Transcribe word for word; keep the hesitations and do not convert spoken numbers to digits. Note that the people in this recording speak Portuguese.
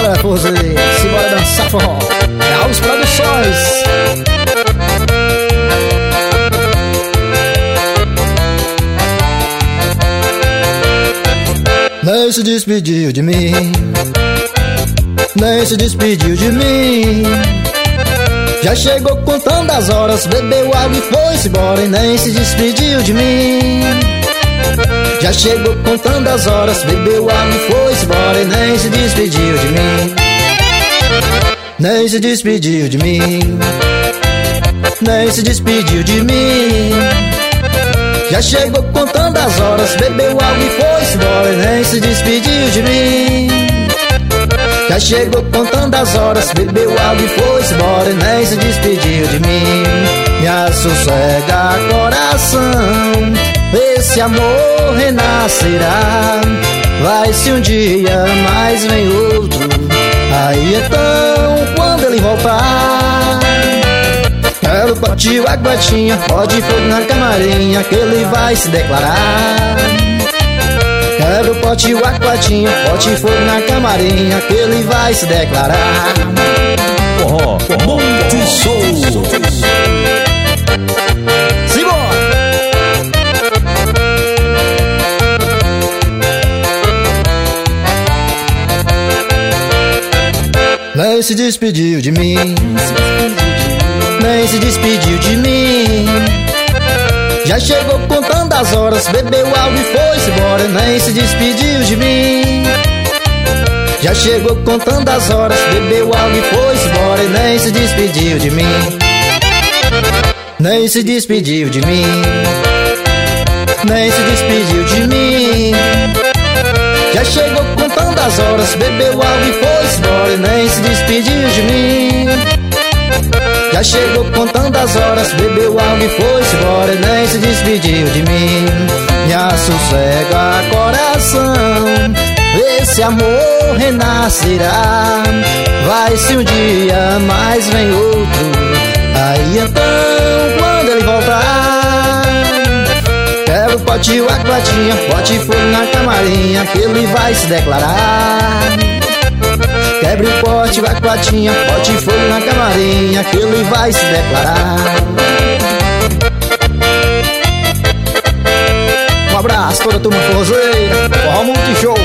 galera, forrozeiro, simbora dançar forró. É Alves Produções. Nem se despediu de mim, nem se despediu de mim. Já chegou contando as horas, bebeu água e foi-se embora e nem se despediu de mim. Já chegou contando as horas, bebeu água e foi-se embora e nem se despediu de mim. Nem se despediu de mim, nem se despediu de mim. Já chegou contando as horas, bebeu água e foi-se embora e nem se despediu de mim. Já chegou contando as horas, bebeu água e foi-se embora e nem se despediu de mim. Me assossega coração, esse amor renascerá. Vai-se um dia, mas vem outro. Aí então, quando ele voltar, quero partir o aguatinha, pode fogo na camarinha, que ele vai se declarar. Quero pote o aquatinho, pote fogo na camarinha, que ele vai se declarar. Forró, forró, show. Simbora! Nem se despediu de mim, nem se despediu de mim. Já chegou contando as horas, bebeu água e foi-se embora, nem se despediu de mim. Já chegou contando as horas, bebeu água e foi-se embora e nem se despediu de mim. Nem se despediu de mim, nem se despediu de mim. Já chegou contando as horas, bebeu água e foi-se embora e nem se despediu de mim. Já chegou contando as horas, bebeu água e foi-se embora e nem se despediu de mim. Me assossega coração, esse amor renascerá. Vai-se um dia, mas vem outro. Aí então, quando ele voltar, quero pote o aquatinha, pote fogo na camarinha, que ele vai se declarar. Quebre o pote, o aquatinha, pote fogo na camarinha, que ele vai se declarar. Um abraço, toda a turma forrozeira, forró multishow.